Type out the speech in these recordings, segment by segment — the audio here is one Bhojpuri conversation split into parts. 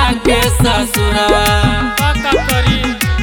लागे ससुरवा का करी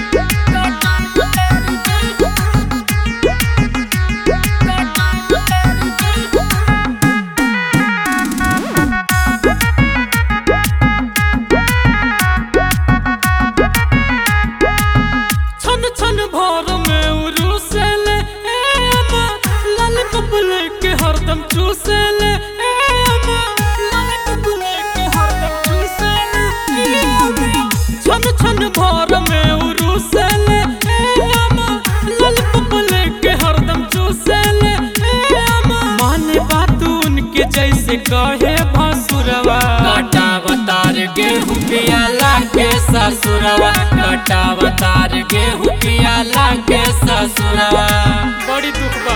छन छन भोर में उरुसेले लाल कपले के हरदम चूसेले लाल कपले के हरदम चूसेले छन छन भोर में उरुसेले लाल कपले के हरदम चूसेले माने बात उनके जैसे कहे भसुरवा कटावतार गेहूं पिया लागे ससुरवा कटावतार गेहूं पिया लागे ससुरवा बड़ी दुख बा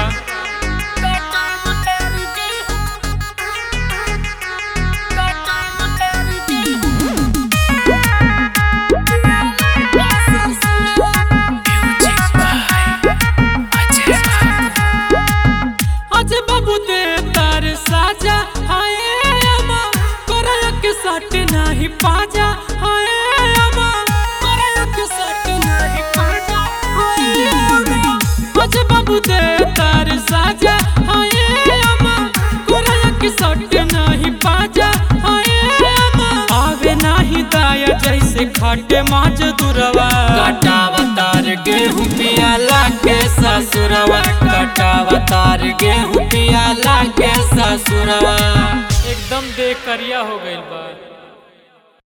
अजय बाबू दे तार साजा हाय अम्मा करया के सट नाही पाजा हाय अम्मा करया के सट नाही पाजा हाय अम्मा अजय बाबू दे तार साजा हाय अम्मा करया के सट नाही पाजा हाय अम्मा आवे नाही दाया जैसे खाटे माज दुरवा कटावतार गेहूं पिया लागे ससुरवा कटावतार गेहूं पिया लागे ससुरवा एकदम देख करिया हो गइल बा।